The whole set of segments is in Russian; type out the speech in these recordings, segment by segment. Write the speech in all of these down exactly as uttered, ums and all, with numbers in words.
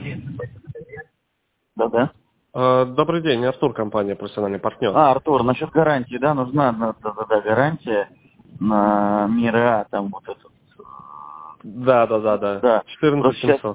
Да-да. Э, Добрый день, Артур, компания «Профессиональный партнер». А, Артур, насчет гарантии, да, нужна да-да-да, гарантия на Мира, там вот этот. Да, да, да, да. Да. четырнадцать Просто сейчас, семьсот.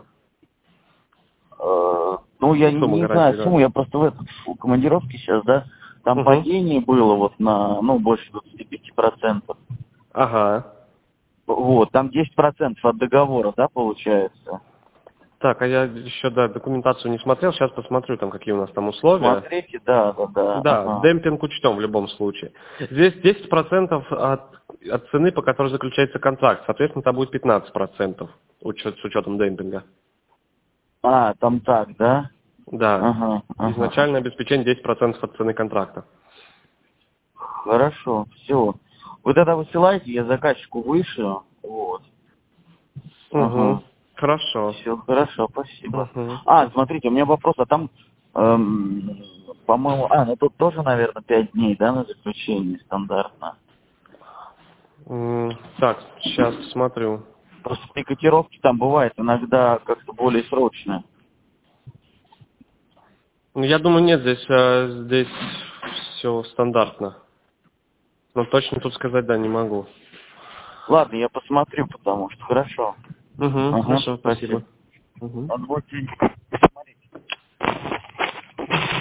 э, ну, я не, Сумма не гарантии, знаю да. сумму, я просто в этот, в командировке сейчас, да, там Угу. падение было вот на, ну, больше двадцати пяти процентов. Ага. Вот, там десять процентов от договора, да, получается. Так, а я еще, да, документацию не смотрел, сейчас посмотрю, там, какие у нас там условия. Смотрите, да, да, да, Да, ага. демпинг учтем в любом случае. Здесь десять процентов от, от цены, по которой заключается контракт. Соответственно, там будет пятнадцать процентов учет, с учетом демпинга. А, там так, да? Да. Ага, ага. Изначальное обеспечение десять процентов от цены контракта. Хорошо, все. Вы тогда высылайте, я заказчику вышлю. Вот. Угу. Ага. Хорошо. Все, хорошо, спасибо. Угу. А, смотрите, у меня вопрос, а там, эм, по-моему, а, ну тут тоже, наверное, пять дней, да, на заключение стандартно. М, Так, сейчас посмотрю. Просто при котировке там бывает иногда как-то более срочно. Ну, я думаю, нет, здесь, э, здесь все стандартно. Но точно тут сказать, да, не могу. Ладно, я посмотрю, потому что хорошо. Угу, Ага, хорошо, спасибо. спасибо. Угу. Отбой.